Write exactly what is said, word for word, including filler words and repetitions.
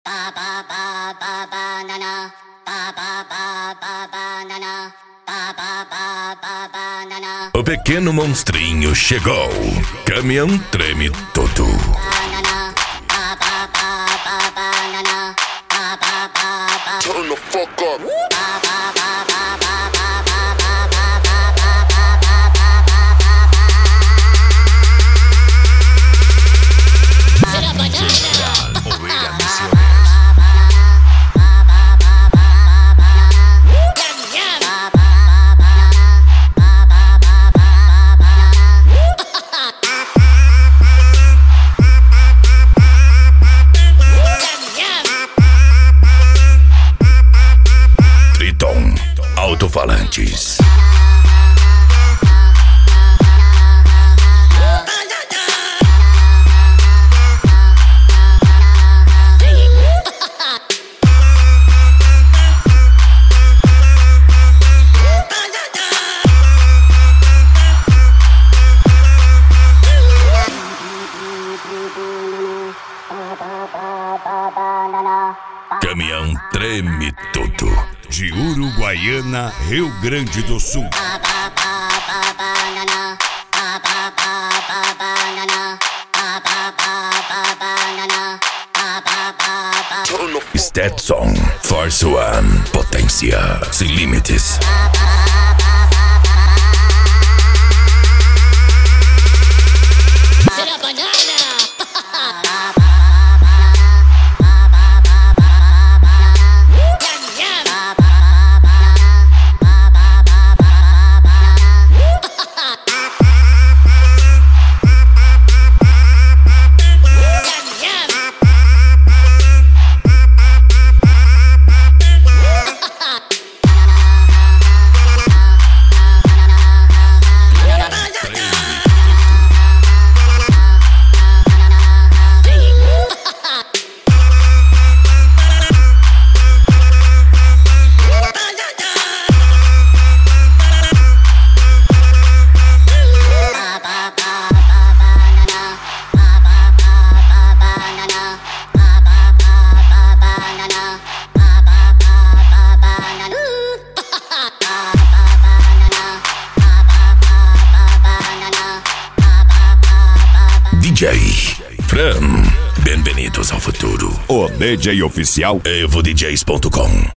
O pequeno monstrinho chegou. Caminhão treme todo. Turn the fuck up. Triton Alto-Falantes. Caminhão treme tudo. De Uruguaiana, Rio Grande do Sul. Stetson Force One. Potência sem limites. D J Fran, bem-vindos ao futuro. O D J oficial evo d js ponto com.